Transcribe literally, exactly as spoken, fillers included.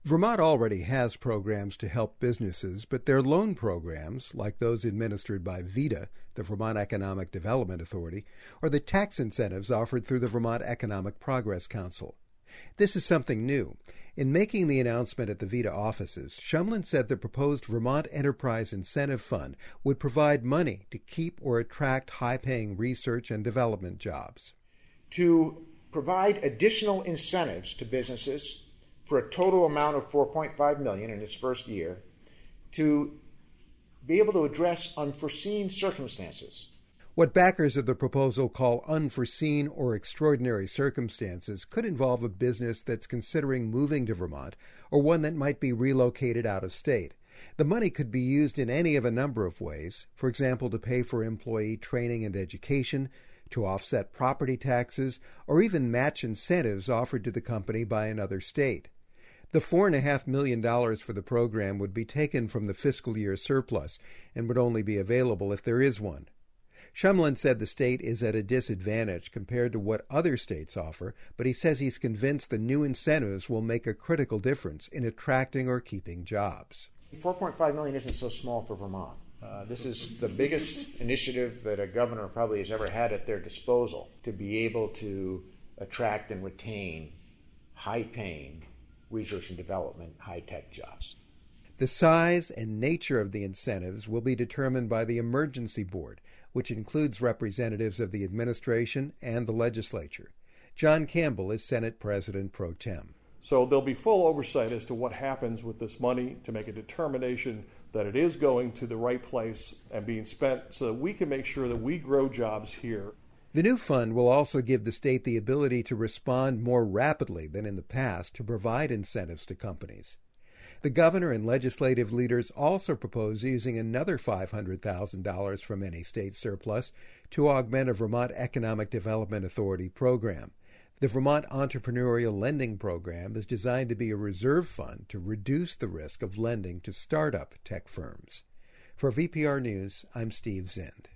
Vermont already has programs to help businesses, but their loan programs, like those administered by VEDA, the Vermont Economic Development Authority, or the tax incentives offered through the Vermont Economic Progress Council. This is something new. In making the announcement at the VEDA offices, Shumlin said the proposed Vermont Enterprise Incentive Fund would provide money to keep or attract high-paying research and development jobs. To provide additional incentives to businesses for a total amount of four point five million dollars in its first year, to be able to address unforeseen circumstances. What backers of the proposal call unforeseen or extraordinary circumstances could involve a business that's considering moving to Vermont or one that might be relocated out of state. The money could be used in any of a number of ways, for example, to pay for employee training and education, to offset property taxes, or even match incentives offered to the company by another state. The four point five million dollars for the program would be taken from the fiscal year surplus and would only be available if there is one. Shumlin said the state is at a disadvantage compared to what other states offer, but he says he's convinced the new incentives will make a critical difference in attracting or keeping jobs. four point five million dollars isn't so small for Vermont. Uh, this is the biggest initiative that a governor probably has ever had at their disposal to be able to attract and retain high-paying research and development, high-tech jobs. The size and nature of the incentives will be determined by the Emergency Board, which includes representatives of the administration and the legislature. John Campbell is Senate President Pro Tem. So there'll be full oversight as to what happens with this money to make a determination that it is going to the right place and being spent so that we can make sure that we grow jobs here. The new fund will also give the state the ability to respond more rapidly than in the past to provide incentives to companies. The governor and legislative leaders also propose using another five hundred thousand dollars from any state surplus to augment a Vermont Economic Development Authority program. The Vermont Entrepreneurial Lending Program is designed to be a reserve fund to reduce the risk of lending to startup tech firms. For V P R News, I'm Steve Zend.